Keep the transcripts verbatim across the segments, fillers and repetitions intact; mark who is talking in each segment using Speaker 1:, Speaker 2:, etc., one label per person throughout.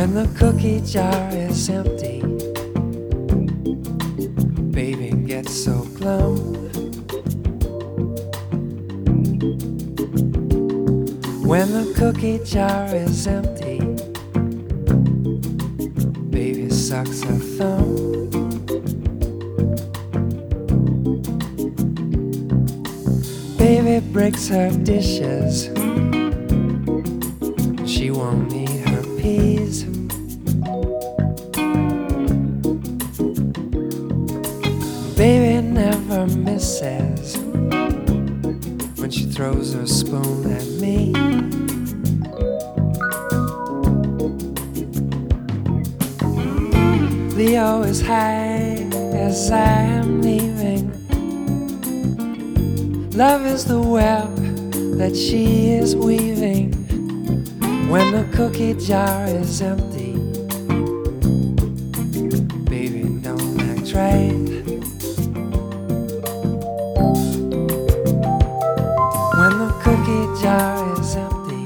Speaker 1: When the cookie jar is empty, baby gets so glum. When the cookie jar is empty, baby sucks her thumb. Baby breaks her dishes, she won't need her peas. Baby never misses when she throws her spoon at me. Leo is high as I am leaving. Love is the web that she is weaving. When the cookie jar is empty, baby don't act right. When the cookie jar is empty,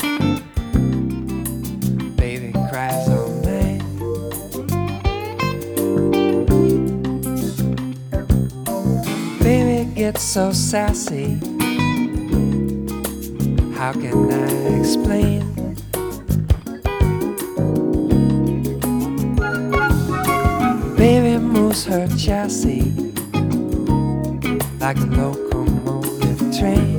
Speaker 1: baby cries all night. Baby gets so sassy, how can I explain? Baby moves her chassis like a locomotive train.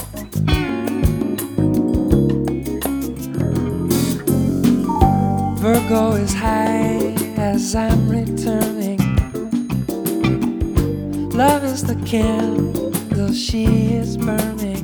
Speaker 1: Virgo is high as I'm returning. Love is the candle she is burning.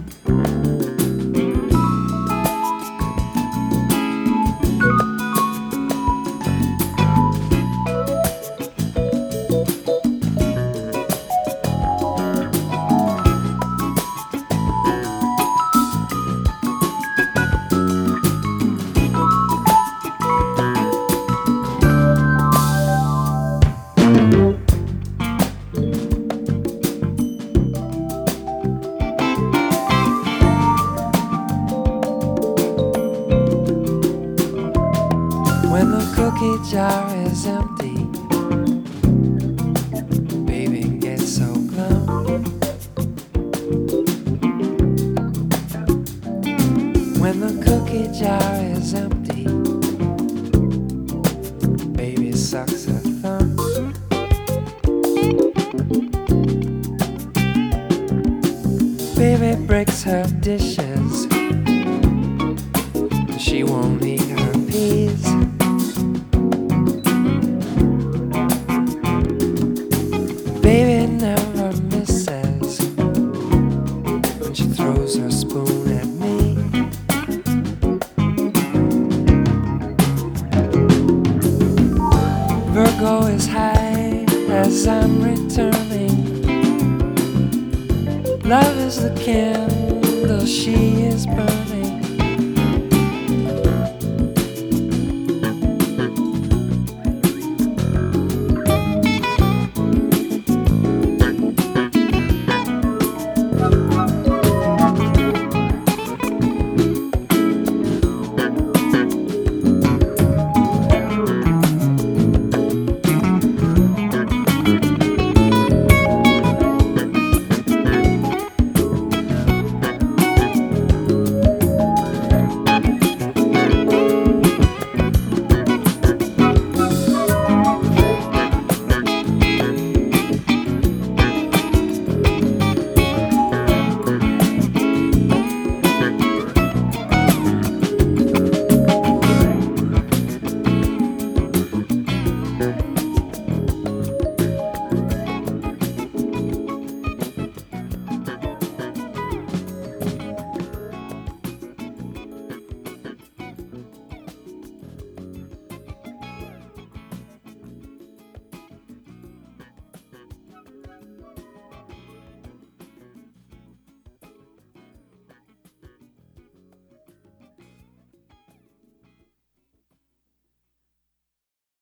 Speaker 1: When the cookie jar is empty, baby gets so glum. When the cookie jar is empty, baby sucks her thumb. Baby breaks her dishes, she won't need her peas. Baby never misses when she throws her spoon at me. Virgo is high as I'm returning. Love is the candle she is burning.